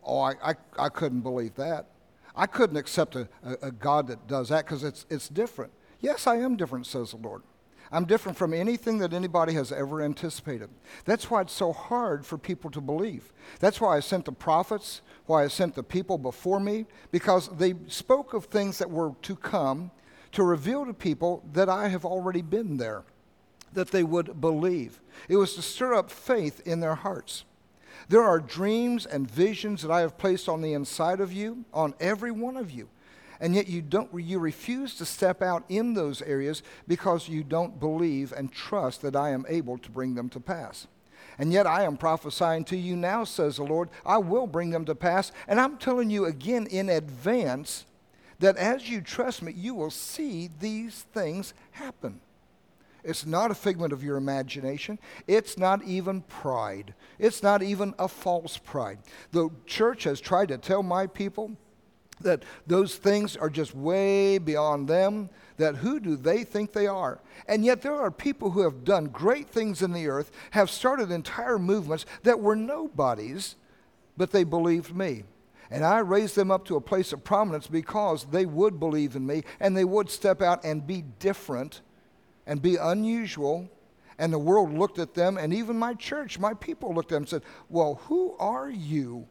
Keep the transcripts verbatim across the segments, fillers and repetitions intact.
Oh, I, I, I couldn't believe that. I couldn't accept a, a, a God that does that because it's, it's different. Yes, I am different, says the Lord. I'm different from anything that anybody has ever anticipated. That's why it's so hard for people to believe. That's why I sent the prophets, why I sent the people before me, because they spoke of things that were to come to reveal to people that I have already been there, that they would believe. It was to stir up faith in their hearts. There are dreams and visions that I have placed on the inside of you, on every one of you. And yet you don't you refuse to step out in those areas because you don't believe and trust that I am able to bring them to pass. And yet I am prophesying to you now, says the Lord, I will bring them to pass. And I'm telling you again in advance that as you trust me, you will see these things happen. It's not a figment of your imagination. It's not even pride. It's not even a false pride. The church has tried to tell my people that those things are just way beyond them, that who do they think they are? And yet there are people who have done great things in the earth, have started entire movements that were nobodies, but they believed me. And I raised them up to a place of prominence because they would believe in me, and they would step out and be different and be unusual. And the world looked at them, and even my church, my people looked at them and said, well, who are you?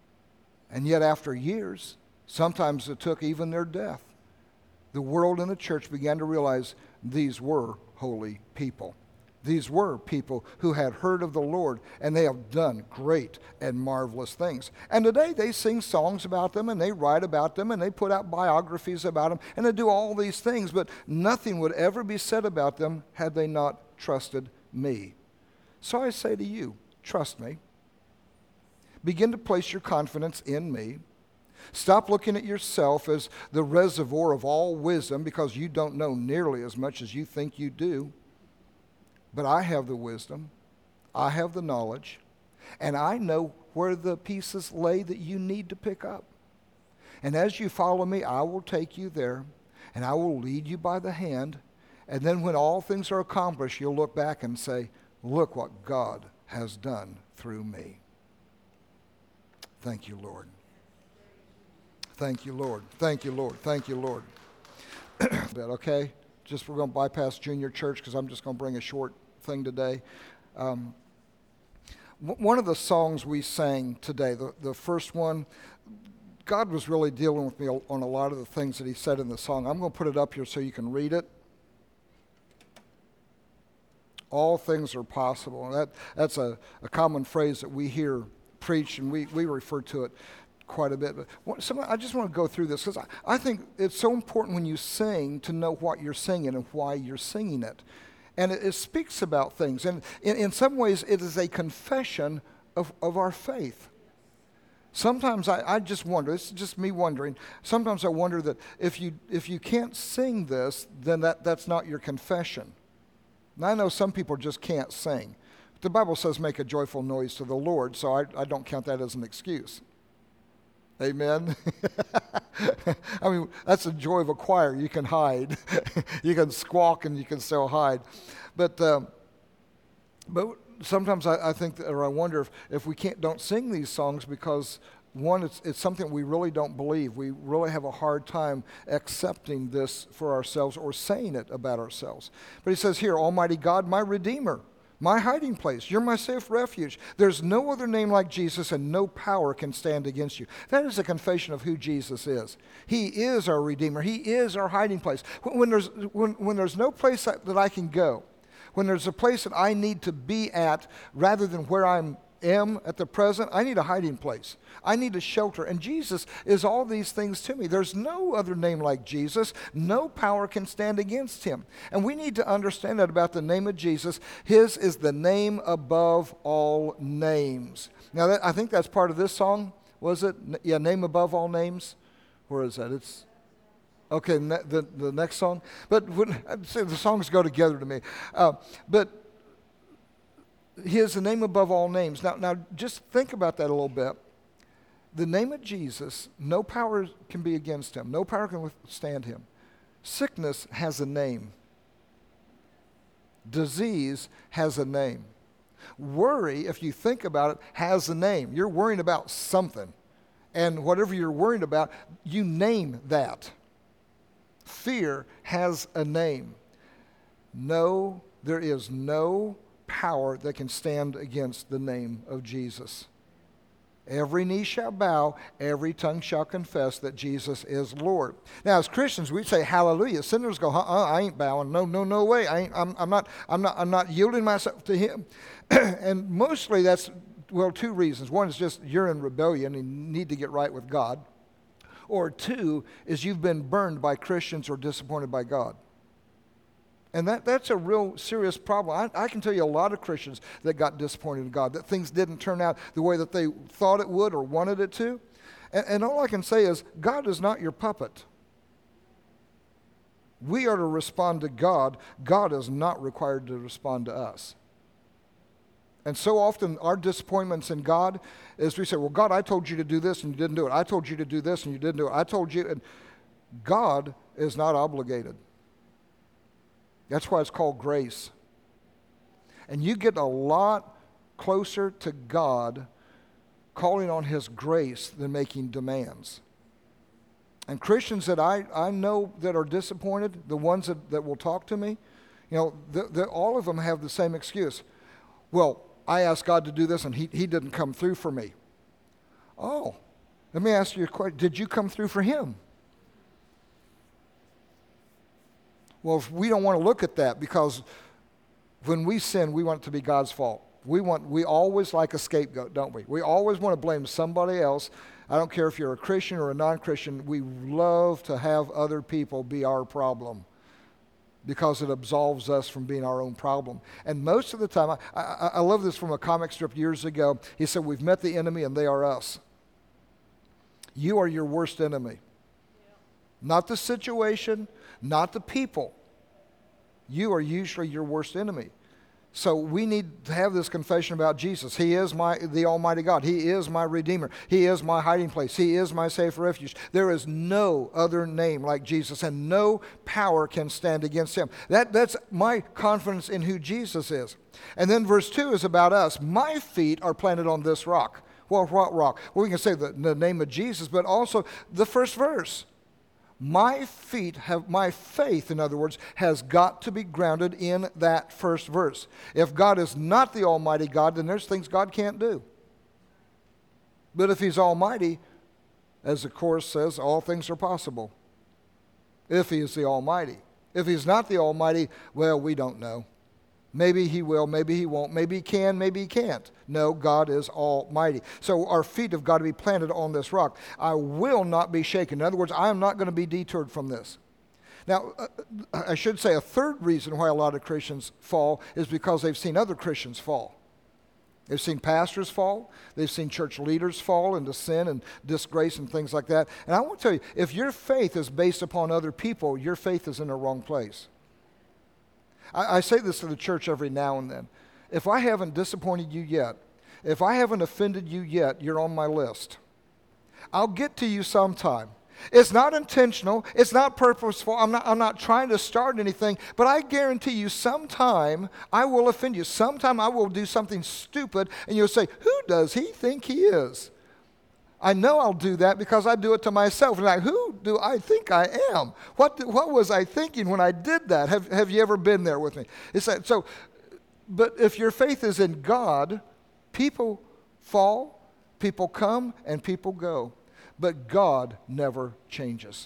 And yet after years, sometimes it took even their death, the world and the church began to realize these were holy people. These were people who had heard of the Lord, and they have done great and marvelous things. And today they sing songs about them, and they write about them, and they put out biographies about them, and they do all these things, but nothing would ever be said about them had they not trusted me. So I say to you, trust me. Begin to place your confidence in me. Stop looking at yourself as the reservoir of all wisdom because you don't know nearly as much as you think you do. But I have the wisdom, I have the knowledge, and I know where the pieces lay that you need to pick up. And as you follow me, I will take you there, and I will lead you by the hand. And then when all things are accomplished, you'll look back and say, look what God has done through me. Thank you, Lord. Thank you, Lord. Thank you, Lord. Thank you, Lord. Okay? Just we're going to bypass junior church because I'm just going to bring a short thing today. Um, w- one of the songs we sang today, the, the first one, God was really dealing with me on a lot of the things that he said in the song. I'm going to put it up here so you can read it. All things are possible. And that, that's a, a common phrase that we hear preached, and we, we refer to it quite a bit. But what, some, I just want to go through this because I, I think it's so important when you sing to know what you're singing and why you're singing it. And it, it speaks about things. And in, in some ways, it is a confession of, of our faith. Sometimes I, I just wonder, it's just me wondering, sometimes I wonder that if you if you can't sing this, then that, that's not your confession. And I know some people just can't sing. The Bible says make a joyful noise to the Lord, so I, I don't count that as an excuse. Amen. I mean, that's the joy of a choir. You can hide. You can squawk and you can still hide. But um, but sometimes I, I think, that, or I wonder if, if we can't don't sing these songs because, one, it's, it's something we really don't believe. We really have a hard time accepting this for ourselves or saying it about ourselves. But he says here, Almighty God, my Redeemer, my hiding place, you're my safe refuge. There's no other name like Jesus, and no power can stand against you. That is a confession of who Jesus is. He is our Redeemer. He is our hiding place. When, when, there's, when, when there's no place that, that I can go, when there's a place that I need to be at rather than where I am at the present, I need a hiding place. I need a shelter. And Jesus is all these things to me. There's no other name like Jesus. No power can stand against him. And we need to understand that about the name of Jesus. His is the name above all names. Now, that, I think that's part of this song, was it? Yeah, name above all names. Where is that? It's okay. Ne- the the next song, but when, I'd say the songs go together to me. Uh, but he is the name above all names. Now, now, just think about that a little bit. The name of Jesus, no power can be against him. No power can withstand him. Sickness has a name. Disease has a name. Worry, if you think about it, has a name. You're worrying about something. and whatever you're worried about, you name that. Fear has a name. No, there is no power that can stand against the name of Jesus. Every knee shall bow, every tongue shall confess that Jesus is Lord. Now, as Christians, we say hallelujah. Sinners go, uh-uh, I ain't bowing. No, no, no way. I ain't, I'm, I'm not, I'm not, I'm not yielding myself to him. And mostly that's, well, two reasons. One is just you're in rebellion and need to get right with God. Or two is you've been burned by Christians or disappointed by God. And that, that's a real serious problem. I, I can tell you a lot of Christians that got disappointed in God, that things didn't turn out the way that they thought it would or wanted it to. And, and all I can say is, God is not your puppet. We are to respond to God. God is not required to respond to us. And so often our disappointments in God is we say, well, God, I told you to do this and you didn't do it. I told you to do this and you didn't do it. I told you. And God is not obligated. That's why it's called grace. And you get a lot closer to God calling on his grace than making demands. And Christians that I, I know that are disappointed, the ones that, that will talk to me, you know, the, the, all of them have the same excuse. Well, I asked God to do this and he, he didn't come through for me. Oh, let me ask you a question. Did you come through for him? Well, if we don't want to look at that, because when we sin, we want it to be God's fault. We want, we always like a scapegoat, don't we? We always want to blame somebody else. I don't care if you're a Christian or a non-Christian. We love to have other people be our problem because it absolves us from being our own problem. And most of the time, I, I, I love this from a comic strip years ago. He said, we've met the enemy and they are us. You are your worst enemy. Yeah. Not the situation, not the people. You are usually your worst enemy. So we need to have this confession about Jesus. He is my the Almighty God. He is my Redeemer. He is my hiding place. He is my safe refuge. There is no other name like Jesus, and no power can stand against him. That, that's my confidence in who Jesus is. And then verse two is about us. My feet are planted on this rock. Well, what rock? Well, we can say the, the name of Jesus, but also the first verse. My feet have, my faith, in other words, has got to be grounded in that first verse. If God is not the Almighty God, then there's things God can't do. But if he's Almighty, as the chorus says, all things are possible. If he is the Almighty. If he's not the Almighty, well, we don't know. Maybe he will, maybe he won't, maybe he can, maybe he can't. No, God is almighty. So our feet have got to be planted on this rock. I will not be shaken. In other words, I am not going to be detoured from this. Now, uh, I should say a third reason why a lot of Christians fall is because they've seen other Christians fall. They've seen pastors fall. They've seen church leaders fall into sin and disgrace and things like that. And I want to tell you, if your faith is based upon other people, your faith is in the wrong place. I, I say this to the church every now and then. If I haven't disappointed you yet, if I haven't offended you yet, you're on my list. I'll get to you sometime. It's not intentional. It's not purposeful. I'm not, I'm not trying to start anything, but I guarantee you sometime I will offend you. Sometime I will do something stupid, and you'll say, who does he think he is? I know I'll do that because I do it to myself. And like, who do I think I am? What do, what was I thinking when I did that? Have, have you ever been there with me? It's that, so, but if your faith is in God, people fall, people come, and people go. But God never changes.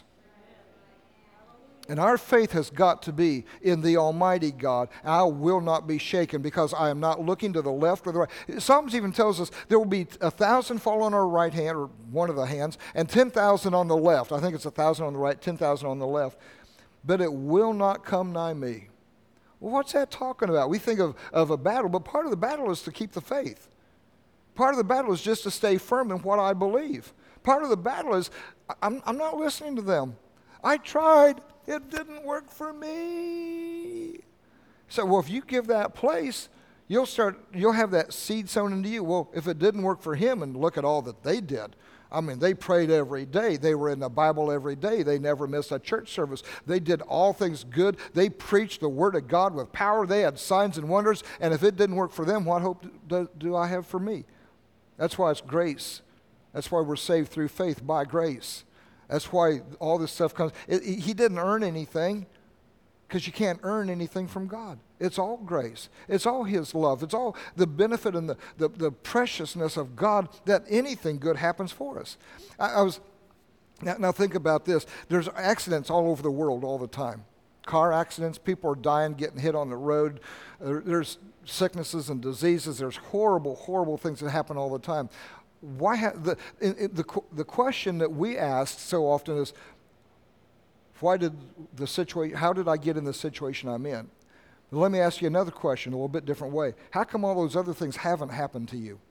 And our faith has got to be in the Almighty God. I will not be shaken because I am not looking to the left or the right. Psalms even tells us there will be a thousand fall on our right hand, or one of the hands, and ten thousand on the left. I think it's a thousand on the right, ten thousand on the left. But it will not come nigh me. Well, what's that talking about? We think of, of a battle, but part of the battle is to keep the faith. Part of the battle is just to stay firm in what I believe. Part of the battle is I'm, I'm not listening to them. I tried. It didn't work for me. So, well, if you give that place, you'll start, you'll have that seed sown into you. Well, if it didn't work for him, and look at all that they did. I mean, they prayed every day. They were in the Bible every day. They never missed a church service. They did all things good. They preached the Word of God with power. They had signs and wonders. And if it didn't work for them, what hope do, do I have for me? That's why it's grace That's why we're saved through faith by grace. That's why all this stuff comes. It, it, he didn't earn anything, because you can't earn anything from God. It's all grace. It's all His love. It's all the benefit and the, the, the preciousness of God that anything good happens for us. I, I was now, now think about this. There's accidents all over the world all the time. Car accidents, people are dying, getting hit on the road. Uh, there's sicknesses and diseases. There's horrible, horrible things that happen all the time. Why ha- the, in, in the the question that we ask so often is, why did the situation? How did I get in the situation I'm in? But let me ask you another question, a little bit different way. How come all those other things haven't happened to you?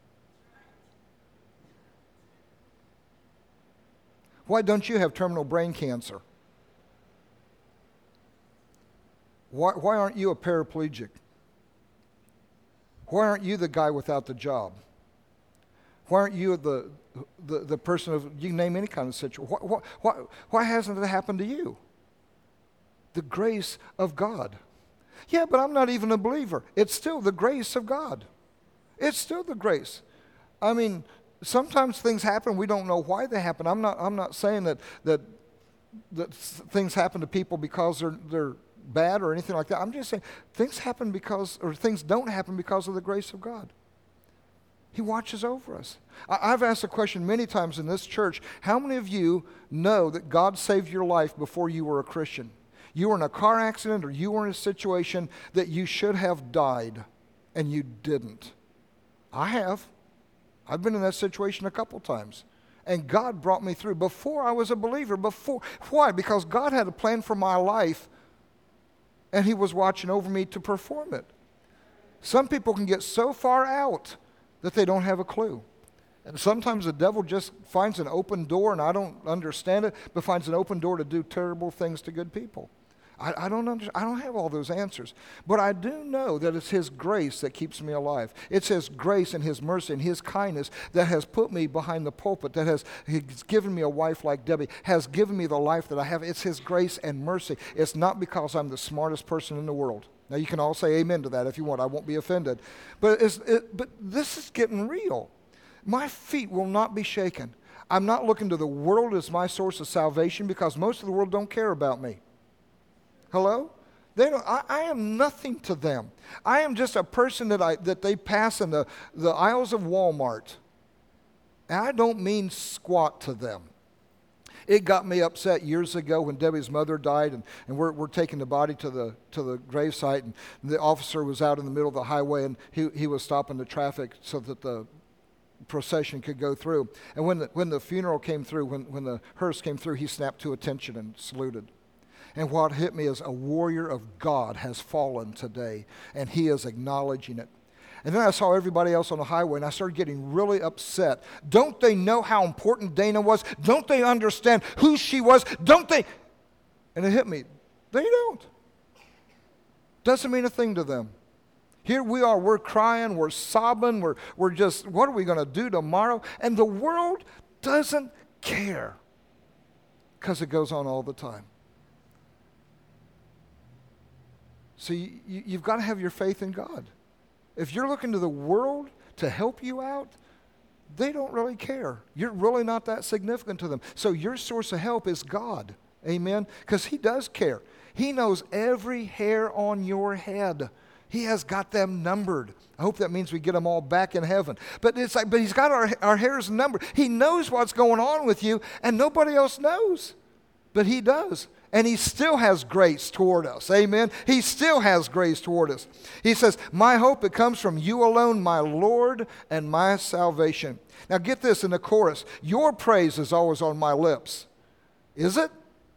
Why don't you have terminal brain cancer? Why, why aren't you a paraplegic? Why aren't you the guy without the job? Why aren't you the, the, the person of, you can name any kind of situation. Why, why, why, why hasn't it happened to you? The grace of God. Yeah, but I'm not even a believer. It's still the grace of God. It's still the grace. I mean, sometimes things happen, we don't know why they happen. I'm not, I'm not saying that, that, that things happen to people because they're, they're bad or anything like that. I'm just saying things happen because, or things don't happen because of the grace of God. He watches over us. I, I've asked the question many times in this church, how many of you know that God saved your life before you were a Christian? You were in a car accident or you were in a situation that you should have died and you didn't. I have. I've been in that situation a couple times. And God brought me through before I was a believer. Before, why? Because God had a plan for my life and He was watching over me to perform it. Some people can get so far out that they don't have a clue. And sometimes the devil just finds an open door, and I don't understand it, but finds an open door to do terrible things to good people. I, I don't under, I don't have all those answers. But I do know that it's His grace that keeps me alive. It's His grace and His mercy and His kindness that has put me behind the pulpit, that has He's given me a wife like Debbie, has given me the life that I have. It's His grace and mercy. It's not because I'm the smartest person in the world. Now, you can all say amen to that if you want. I won't be offended. But, it's, it, but this is getting real. My feet will not be shaken. I'm not looking to the world as my source of salvation because most of the world don't care about me. Hello? They don't, I, I am nothing to them. I am just a person that, I, that they pass in the, the aisles of Walmart. And I don't mean squat to them. It got me upset years ago when Debbie's mother died, and, and we're, we're taking the body to the to the gravesite, and the officer was out in the middle of the highway, and he, he was stopping the traffic so that the procession could go through. And when the, when the funeral came through, when, when the hearse came through, he snapped to attention and saluted. And what hit me is a warrior of God has fallen today, and he is acknowledging it. And then I saw everybody else on the highway, and I started getting really upset. Don't they know how important Dana was? Don't they understand who she was? Don't they? And it hit me. They don't. Doesn't mean a thing to them. Here we are, we're crying, we're sobbing, we're, we're just, what are we going to do tomorrow? And the world doesn't care because it goes on all the time. So you, you, you've got to have your faith in God. If you're looking to the world to help you out, they don't really care. You're really not that significant to them. So your source of help is God. Amen? Because He does care. He knows every hair on your head. He has got them numbered. I hope that means we get them all back in heaven. But it's like, but He's got our, our hairs numbered. He knows what's going on with you, and nobody else knows. But He does. And He still has grace toward us. Amen? He still has grace toward us. He says, my hope, it comes from You alone, my Lord and my salvation. Now get this in the chorus. Your praise is always on my lips. Is it?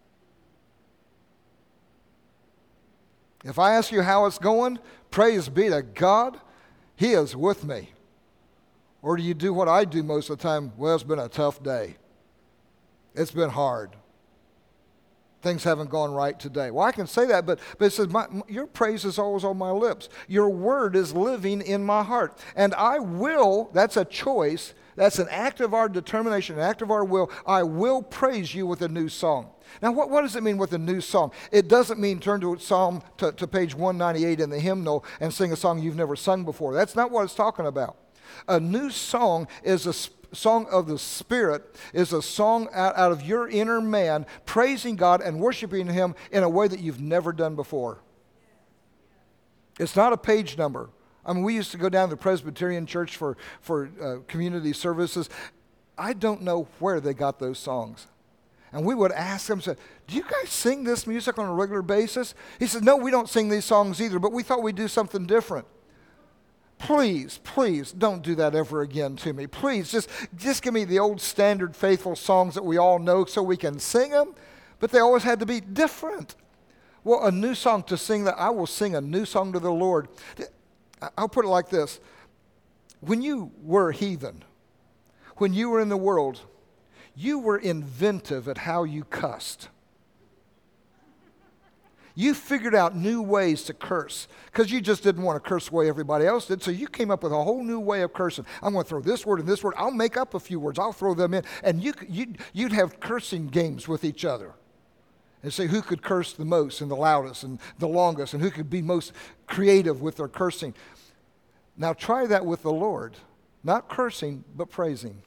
If I ask you how it's going, praise be to God, He is with me. Or do you do what I do most of the time? Well, it's been a tough day. It's been hard. Things haven't gone right today. Well, I can say that, but, but it says, my, your praise is always on my lips. Your word is living in my heart. And I will, that's a choice, that's an act of our determination, an act of our will, I will praise You with a new song. Now, what, what does it mean with a new song? It doesn't mean turn to Psalm, to, to page one ninety-eight in the hymnal and sing a song you've never sung before. That's not what it's talking about. A new song is a sp- song of the Spirit is a song out, out of your inner man, praising God and worshiping Him in a way that you've never done before. It's not a page number. I mean, we used to go down to the Presbyterian Church for, for uh, community services. I don't know where they got those songs. And we would ask them, say, do you guys sing this music on a regular basis? He said, no, we don't sing these songs either, but we thought we'd do something different. Please, please don't do that ever again to me. Please, just, just give me the old standard faithful songs that we all know so we can sing them, but they always had to be different. Well, a new song to sing that, I will sing a new song to the Lord. I'll put it like this. When you were a heathen, when you were in the world, you were inventive at how you cussed. You figured out new ways to curse because you just didn't want to curse the way everybody else did. So you came up with a whole new way of cursing. I'm going to throw this word and this word. I'll make up a few words. I'll throw them in. And you, you'd, you'd have cursing games with each other and say who could curse the most and the loudest and the longest and who could be most creative with their cursing. Now try that with the Lord. Not cursing, but praising.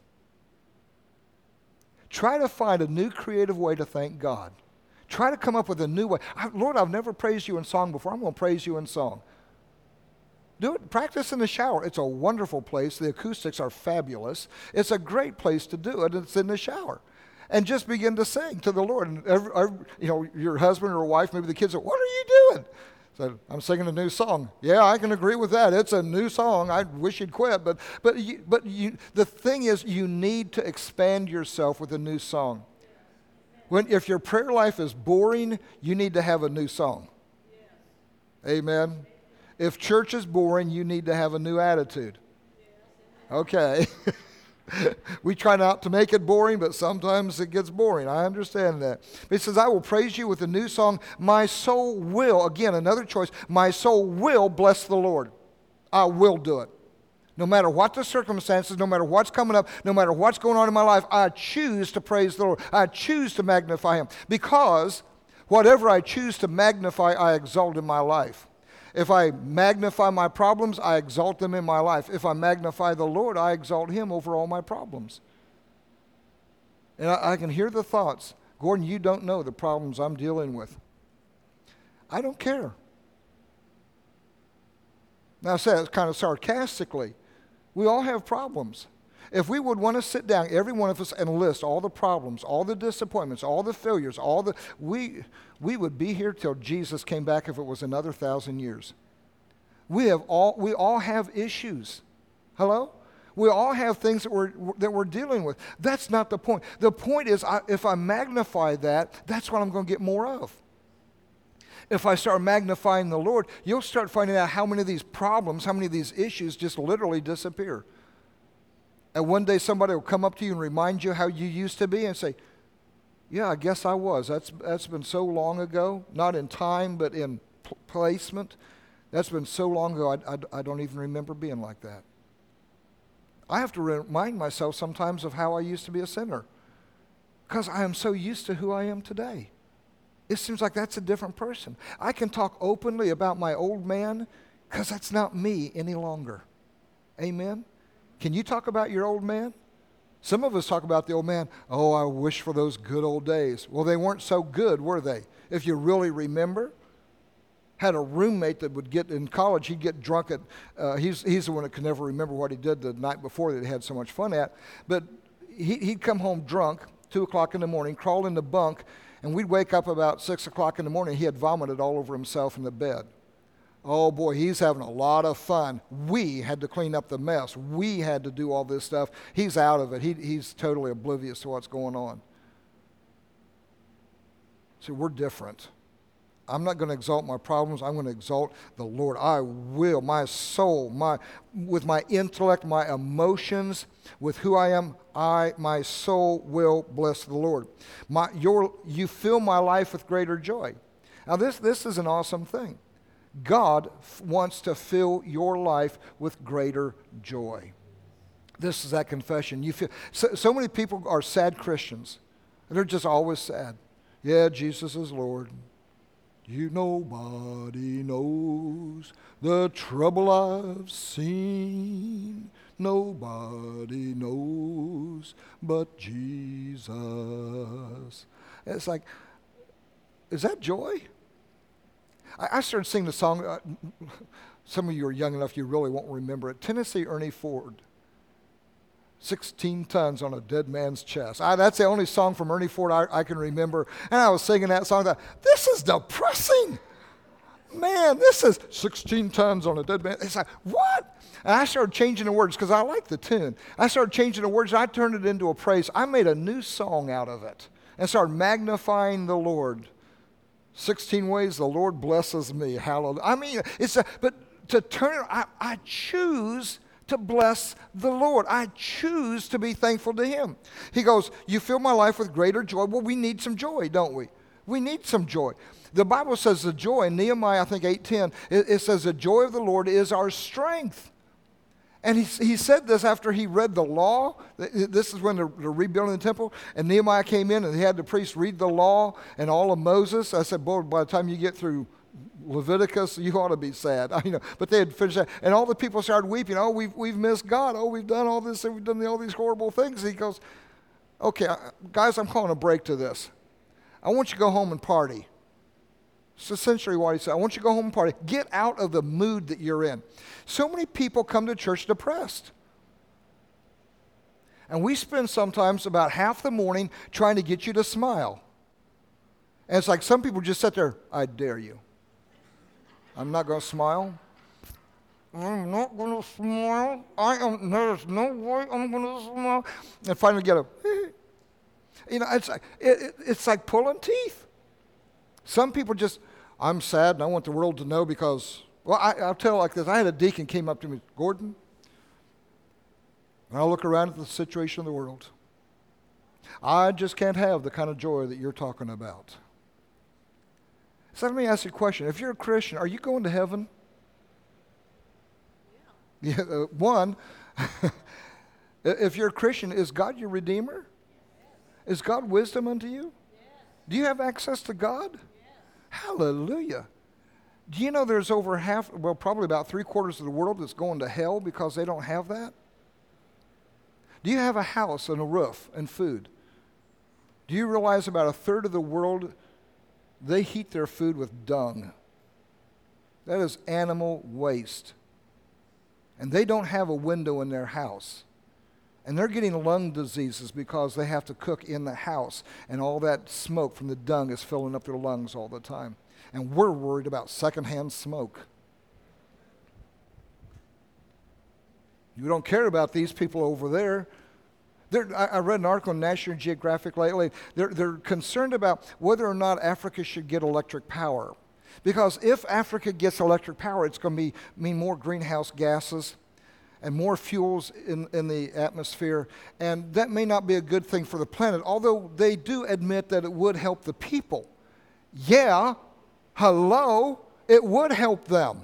Try to find a new creative way to thank God. Try to come up with a new way. I, Lord, I've never praised you in song before. I'm going to praise you in song. Do it. Practice in the shower. It's a wonderful place. The acoustics are fabulous. It's a great place to do it. It's in the shower. And just begin to sing to the Lord. And every, every, you know, your husband or wife, maybe the kids say, what are you doing? So I'm singing a new song. Yeah, I can agree with that. It's a new song. I wish you'd quit. But, but, you, but you, the thing is, you need to expand yourself with a new song. When, if your prayer life is boring, you need to have a new song. Yes. Amen. If church is boring, you need to have a new attitude. Okay. We try not to make it boring, but sometimes it gets boring. I understand that. But he says, I will praise you with a new song. My soul will, again, another choice, my soul will bless the Lord. I will do it. No matter what the circumstances, no matter what's coming up, no matter what's going on in my life, I choose to praise the Lord. I choose to magnify Him. Because whatever I choose to magnify, I exalt in my life. If I magnify my problems, I exalt them in my life. If I magnify the Lord, I exalt Him over all my problems. And I, I can hear the thoughts, Gordon, you don't know the problems I'm dealing with. I don't care. Now I say it kind of sarcastically. We all have problems. If we would want to sit down, every one of us, and list all the problems, all the disappointments, all the failures, all the, we, we would be here till Jesus came back if it was another thousand years. We have all, we all have issues. Hello? We all have things that we're, that we're dealing with. That's not the point. The point is, I, if I magnify that, that's what I'm going to get more of. If I start magnifying the Lord, you'll start finding out how many of these problems, how many of these issues just literally disappear. And one day somebody will come up to you and remind you how you used to be and say, yeah, I guess I was. That's, that's been so long ago, not in time, but in p- placement. That's been so long ago, I, I, I don't even remember being like that. I have to remind myself sometimes of how I used to be a sinner because I am so used to who I am today. It seems like that's a different person. I can talk openly about my old man because that's not me any longer. Amen? Can you talk about your old man? Some of us talk about the old man, oh, I wish for those good old days. Well, they weren't so good, were they? If you really remember. Had a roommate that would get in college, he'd get drunk at, uh, he's, he's the one that could never remember what he did the night before that he had so much fun at. But he, he'd come home drunk, two o'clock in the morning, crawl in the bunk, and we'd wake up about six o'clock in the morning. He had vomited all over himself in the bed. Oh boy, he's having a lot of fun. We had to clean up the mess. We had to do all this stuff. He's out of it. He, he's totally oblivious to what's going on. See, we're different. I'm not going to exalt my problems. I'm going to exalt the Lord. I will, my soul, my with my intellect, my emotions, with who I am, I, my soul will bless the Lord. My, your, you fill my life with greater joy. Now this, this is an awesome thing. God f- wants to fill your life with greater joy. This is that confession. You feel so, so many people are sad Christians. They're just always sad. Yeah, Jesus is Lord. You nobody knows the trouble I've seen. Nobody knows but Jesus. It's like, is that joy? I, I started singing the song. Uh, some of you are young enough you really won't remember it. Tennessee Ernie Ford. sixteen tons on a dead man's chest. I, that's the only song from Ernie Ford I, I can remember. And I was singing that song. I thought, this is depressing. Man, this is sixteen tons on a dead man. It's like, what? And I started changing the words because I like the tune. I started changing the words. And I turned it into a praise. I made a new song out of it and started magnifying the Lord. sixteen ways the Lord blesses me. Hallelujah. I mean, it's a, but to turn it, I, I choose to bless the Lord. I choose to be thankful to Him. He goes, you fill my life with greater joy. Well, we need some joy, don't we? We need some joy. The Bible says the joy, in Nehemiah, I think eight ten, it, it says the joy of the Lord is our strength. And he, he said this after he read the law. This is when they're, they're rebuilding the temple. And Nehemiah came in and he had the priests read the law and all of Moses. I said, boy, by the time you get through Leviticus, you ought to be sad. I, you know, but they had finished that. And all the people started weeping. Oh, we've, we've missed God. Oh, we've done all this and we've done all these horrible things. He goes, okay, guys, I'm calling a break to this. I want you to go home and party. It's essentially what he said. I want you to go home and party. Get out of the mood that you're in. So many people come to church depressed. And we spend sometimes about half the morning trying to get you to smile. And it's like some people just sit there, I dare you. I'm not going to smile. I'm not going to smile. I am, there's no way I'm going to smile. And finally get a, you know, it's like, it, it, it's like pulling teeth. Some people just, I'm sad and I want the world to know because, well, I, I'll tell you like this. I had a deacon came up to me, Gordon, and I look around at the situation of the world. I just can't have the kind of joy that you're talking about. So let me ask you a question. If you're a Christian, are you going to heaven? Yeah. yeah uh, one, if you're a Christian, is God your Redeemer? Yes. Is God wisdom unto you? Yes. Do you have access to God? Yes. Hallelujah. Do you know there's over half, well, probably about three quarters of the world that's going to hell because they don't have that? Do you have a house and a roof and food? Do you realize about a third of the world, they heat their food with dung? That is animal waste. And they don't have a window in their house. And they're getting lung diseases because they have to cook in the house. And all that smoke from the dung is filling up their lungs all the time. And we're worried about secondhand smoke. You don't care about these people over there. They're, I, I read an article in National Geographic lately. They're, they're concerned about whether or not Africa should get electric power. Because if Africa gets electric power, it's going to be, mean more greenhouse gases and more fuels in, in the atmosphere. And that may not be a good thing for the planet, although they do admit that it would help the people. Yeah, hello, it would help them.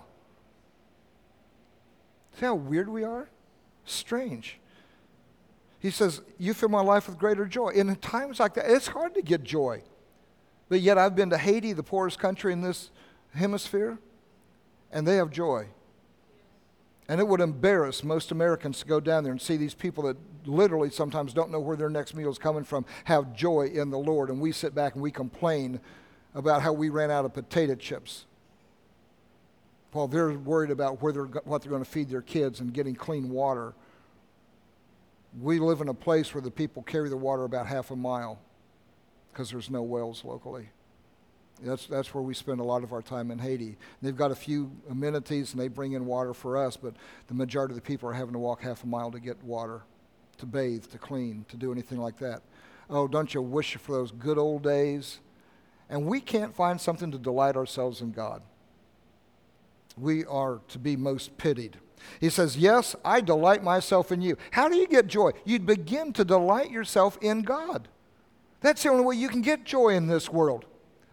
See how weird we are? Strange. He says, you fill my life with greater joy. And in times like that, it's hard to get joy. But yet I've been to Haiti, the poorest country in this hemisphere, and they have joy. And it would embarrass most Americans to go down there and see these people that literally sometimes don't know where their next meal is coming from have joy in the Lord. And we sit back and we complain about how we ran out of potato chips, while they're worried about where they're, what they're going to feed their kids and getting clean water. We live in a place where the people carry the water about half a mile because there's no wells locally. That's, that's where we spend a lot of our time in Haiti. They've got a few amenities and they bring in water for us, but the majority of the people are having to walk half a mile to get water, to bathe, to clean, to do anything like that. Oh, don't you wish for those good old days? And we can't find something to delight ourselves in God. We are to be most pitied. He says, yes, I delight myself in you. How do you get joy? You'd begin to delight yourself in God. That's the only way you can get joy in this world.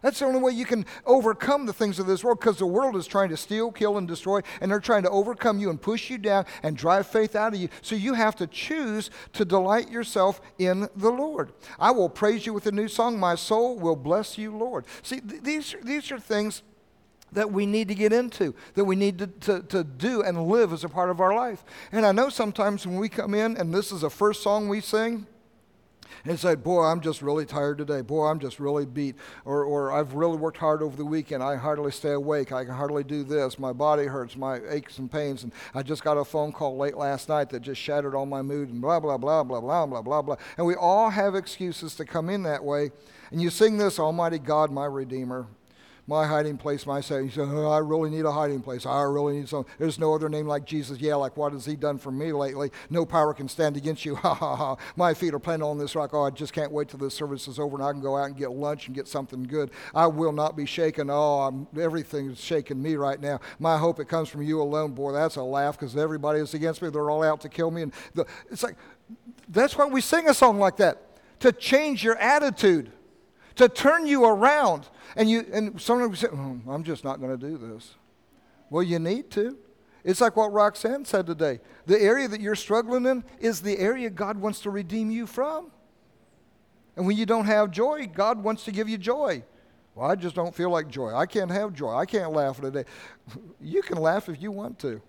That's the only way you can overcome the things of this world, because the world is trying to steal, kill, and destroy, and they're trying to overcome you and push you down and drive faith out of you. So you have to choose to delight yourself in the Lord. I will praise you with a new song. My soul will bless you, Lord. See, th- these, these are things that we need to get into, that we need to, to, to do and live as a part of our life. And I know sometimes when we come in and this is the first song we sing, and say, boy, I'm just really tired today. Boy, I'm just really beat. Or, or I've really worked hard over the weekend. I hardly stay awake. I can hardly do this. My body hurts, my aches and pains. And I just got a phone call late last night that just shattered all my mood and blah, blah, blah, blah, blah, blah, blah, blah. And we all have excuses to come in that way. And you sing this, Almighty God, my Redeemer, my hiding place, my Savior. You say, oh, I really need a hiding place. I really need some. There's no other name like Jesus. Yeah, like what has he done for me lately? No power can stand against you. Ha, ha, ha. My feet are planted on this rock. Oh, I just can't wait till this service is over and I can go out and get lunch and get something good. I will not be shaken. Oh, I'm, everything is shaking me right now. My hope, it comes from you alone. Boy, that's a laugh, because everybody is against me. They're all out to kill me. And the, it's like, that's why we sing a song like that, to change your attitude, to turn you around. And you and sometimes we say, oh, I'm just not going to do this. Well, you need to. It's like what Roxanne said today. The area that you're struggling in is the area God wants to redeem you from. And when you don't have joy, God wants to give you joy. Well, I just don't feel like joy. I can't have joy. I can't laugh today. You can laugh if you want to.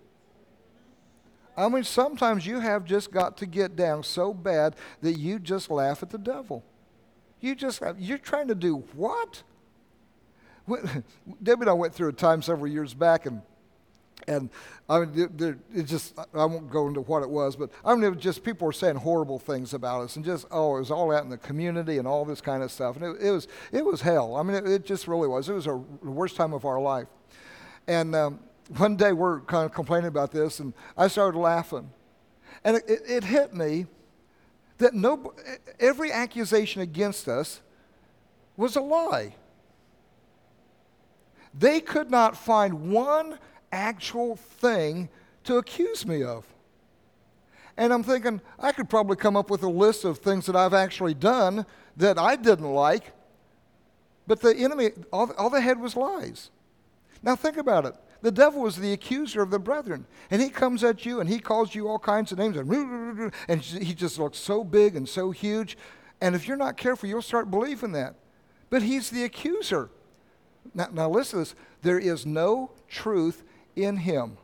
I mean, sometimes you have just got to get down so bad that you just laugh at the devil. You just, you're trying to do what? Debbie and I went through a time several years back, and and I mean, it, it just, I won't go into what it was, but I mean, it was just, people were saying horrible things about us, and just, oh, it was all out in the community and all this kind of stuff, and it, it was it was hell. I mean, it, it just really was. It was a, the worst time of our life. And um, one day we're kind of complaining about this, and I started laughing, and it, it, it hit me that no, every accusation against us was a lie. They could not find one actual thing to accuse me of. And I'm thinking, I could probably come up with a list of things that I've actually done that I didn't like, but the enemy, all, all they had was lies. Now think about it. The devil is the accuser of the brethren, and he comes at you and he calls you all kinds of names, and, and he just looks so big and so huge, and if you're not careful, you'll start believing that. But he's the accuser. Now, now listen to this. There is no truth in him.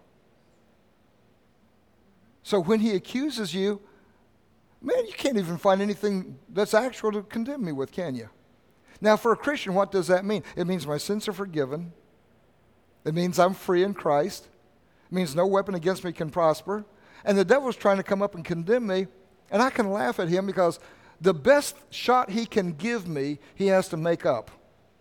So when he accuses you, man, you can't even find anything that's actual to condemn me with, can you? Now, for a Christian, what does that mean? It means my sins are forgiven. It means I'm free in Christ. It means no weapon against me can prosper. And the devil's trying to come up and condemn me, and I can laugh at him because the best shot he can give me, he has to make up.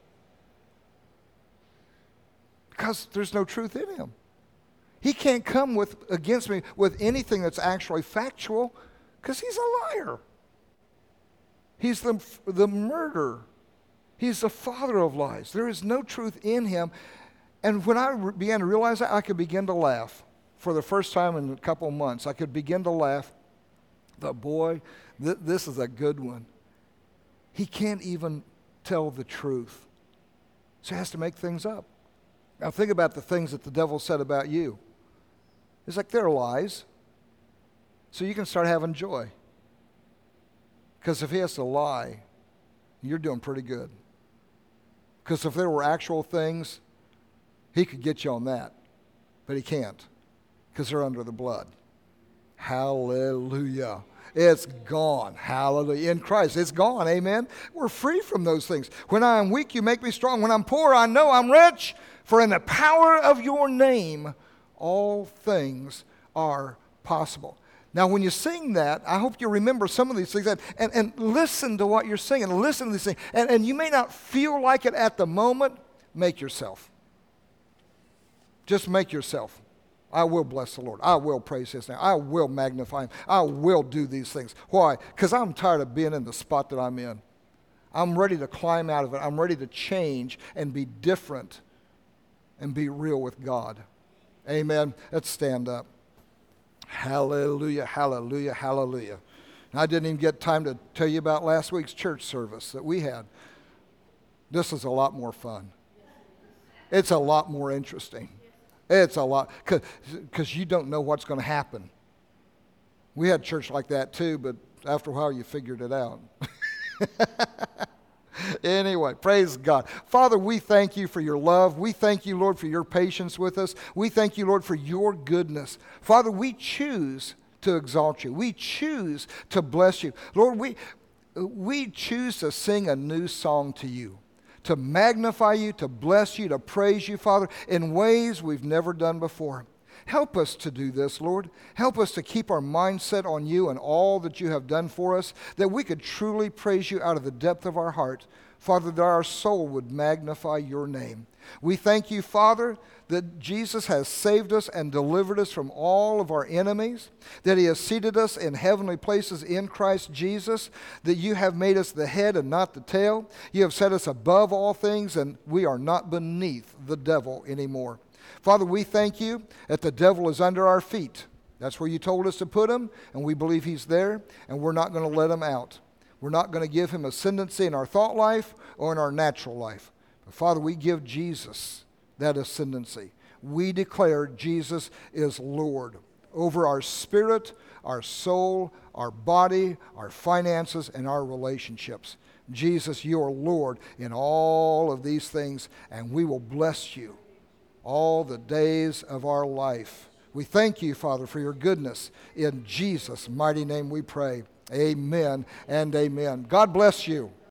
Because there's no truth in him. He can't come with against me with anything that's actually factual, because he's a liar. He's the, the murderer. He's the father of lies. There is no truth in him. And when I re- began to realize that, I could begin to laugh. For the first time in a couple of months, I could begin to laugh. But boy, th- this is a good one. He can't even tell the truth. So he has to make things up. Now think about the things that the devil said about you. It's like they're lies. So you can start having joy. Because if he has to lie, you're doing pretty good. Because if there were actual things, he could get you on that. But he can't. Because they're under the blood. Hallelujah. It's gone. Hallelujah. In Christ, it's gone. Amen. We're free from those things. When I am weak, you make me strong. When I'm poor, I know I'm rich. For in the power of your name, all things are possible. Now, when you sing that, I hope you remember some of these things and, and, and listen to what you're singing. Listen to these things. And, and you may not feel like it at the moment. Make yourself. Just make yourself. I will bless the Lord. I will praise his name. I will magnify him. I will do these things. Why? Because I'm tired of being in the spot that I'm in. I'm ready to climb out of it. I'm ready to change and be different and be real with God. Amen. Let's stand up. Hallelujah, hallelujah, hallelujah. And I didn't even get time to tell you about last week's church service that we had. This is a lot more fun. It's a lot more interesting. It's a lot, because you don't know what's going to happen. We had church like that too, but after a while you figured it out. Anyway, praise God. Father, we thank you for your love. We thank you, Lord, for your patience with us. We thank you, Lord, for your goodness. Father, we choose to exalt you. We choose to bless you. Lord, we, we choose to sing a new song to you, to magnify you, to bless you, to praise you, Father, in ways we've never done before. Help us to do this, Lord. Help us to keep our mindset on you and all that you have done for us, that we could truly praise you out of the depth of our heart, Father, that our soul would magnify your name. We thank you, Father, that Jesus has saved us and delivered us from all of our enemies, that he has seated us in heavenly places in Christ Jesus, that you have made us the head and not the tail. You have set us above all things, and we are not beneath the devil anymore. Father, we thank you that the devil is under our feet. That's where you told us to put him, and we believe he's there, and we're not going to let him out. We're not going to give him ascendancy in our thought life or in our natural life. But Father, we give Jesus that ascendancy. We declare Jesus is Lord over our spirit, our soul, our body, our finances, and our relationships. Jesus, you are Lord in all of these things, and we will bless you all the days of our life. We thank you, Father, for your goodness. In Jesus' mighty name we pray. Amen and amen. God bless you.